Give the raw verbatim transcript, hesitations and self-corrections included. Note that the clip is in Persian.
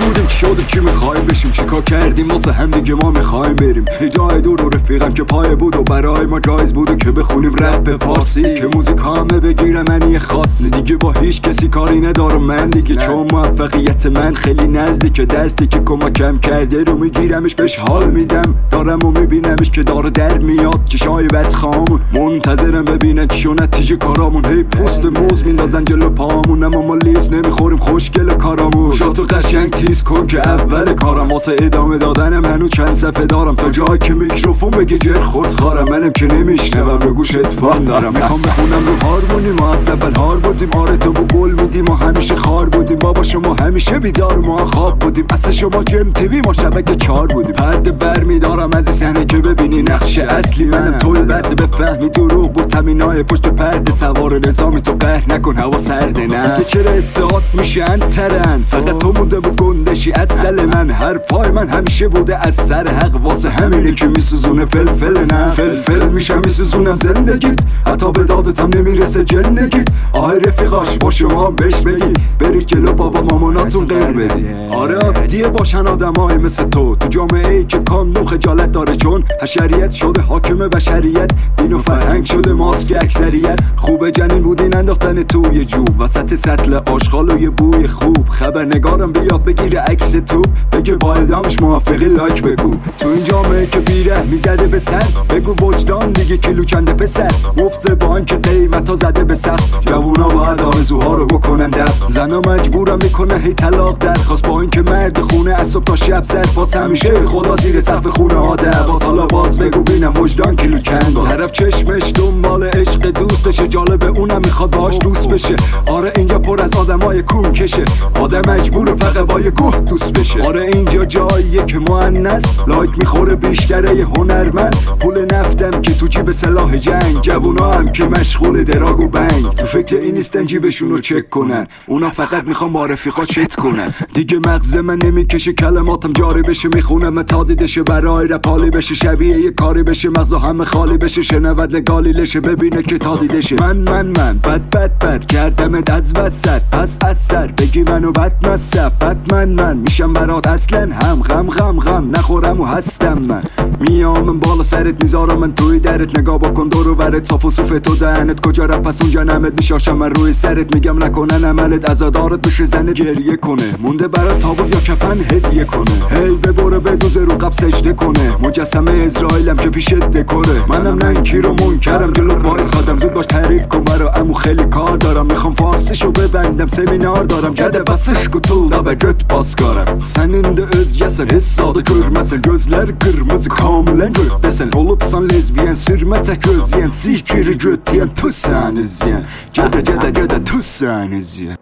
بودیم چی شدیم چی میخوایم بشیم چیکار کردیم واسه هم دیگه ما میخوایم بریم جای دور و رفیقم که پای بود و برای ما جایز بود و که بخونیم رپ فارسی که موزیک همه بگیره منی خاصی دیگه با هیچ کسی کاری ندارم من دیگه چون موفقیت من خیلی نزدیک دستی که کمکم کرده رو میگیرمش بهش حال میدم دارم و میبینمش که داره در میاد که شایبت خامون منتظرم ببینن چی و نتیجه کارامون هی پوست موز میندازن جلو پامون اما ما لیز نمیخوریم خوشگل کارامون شاتو قشنگ تیز کن که اول کارم واسه ادامه دادنم هنو چند صفحه دارم تا جایی که میکروفون بگه جر خورد خارم منم که نمیشنوم رو گوش هدفون دارم میخوام بخونم رو هارمونی ما از اول هار بودیم آره تو با گل میدیم ما همیشه خار بودیم بابا شما همیشه بیدار ما خواب بودیم اصلا شما جم تیوی ما شبکه چار بودیم پرده بر میدارم از این صحنه که ببینی نقش اصلی منم توی بعد بفهمی دروغ بود تمینای پشت پرده سوار نظامی تو قهر نکن هوا سرده نه که چرا ادعات میشن ترن فقط تو مونده بود گندشی از سل من حرفای من همیشه بوده از سر حق واسه همینه که میسوزونه فلفل نه فلفل میشم میسوزونم زندگیت حتی به دادتم نمیرسه جندگیت آهای رفیقاش با شما بهش بگی برید جلو بابا ماماناتون غیر بدی آره عادیه باشن آدمای مثل تو تو جامعه ای که کاندوم خجالت داره چون حشریت شده حاکم بشریت دین و فرهنگ شده ماسک اکثریت خوبه جنین بودین انداختن توی جوب وسط سطل آشغال و یه بوی خوب خبرنگارم بیاد بگیره عکس تو بگه با اعدامش موافقی لایک بگو تو این جامعه که بیره میزده به سر بگو وجدان دیگه کیلو کنده پسر مفت بانک قیمتا زده به سقف جوونا باید آرزوها رو بکنن دفت زنا مجبورم میکنه هی طلاق درخواست با اینکه مرد خونه از صبح تا شب زد باز همیشه خدا زیر سقف خونه آده باز حالا باز بگو بینم وجدان کیلو کند طرف چشمش دنبال عشق دوستشه جالبه اونم میخواد باش دوست بشه آره اینجا پر از آدمای کون کشه آدم مجبور فقط با یه گوه دوست بشه آره اینجا جاییه که مؤنث لایک میخوره بیشتره یه هنرمند پول نفتم که تو جیب سلاح جنگ جوونا هم که مشغول دراگ و بنگ تو فکر این نیستن جیبشون رو چک کنن اونا فقط میخوان با رفیقا چت کنن دیگه مغز من نمیکشه کلماتم جاری بشه میخونم تا دیدشه برای رپالی بشه شبیه یه کاری بشه مغزا همه خالی بشه شنود نگالی لشه ببینه که تا دیدشه من من من بد بد بد کردمت از وسط پس از سر بگی منو بد مصب بد من من میشم برات اصلا هم غم غم غم نخورم و هستم من میام من بالا سرت میذارم من توی درت نگاه بکن دور و برت صاف و صوف تو دهنت کجا رفت پس اونجا نمت میشاشم من روی سرت میگم نکنن عملت عزادارت بشه زنت گریه کنه مونده برات تابوت یا کفن هدیه کنه هی ببره بدوزه رو قب سجده کنه مجسمه اسرائیلم که پیش دکوره منم ننکیر و منکرم جلوت وایسادم زود باش تعریف kon برا امو خیلی کار دارم میخوام فارسیشو ببندم seminer دارم gede basış kutulda ve göt baskarım senin de öz yesen hessadı görmesen gözler kırmızı kamilen göt desen olupsan lezbiyen sürme tek öz yen sikiri göt yen tüsseniz yen gede gede gede tüsseniz yen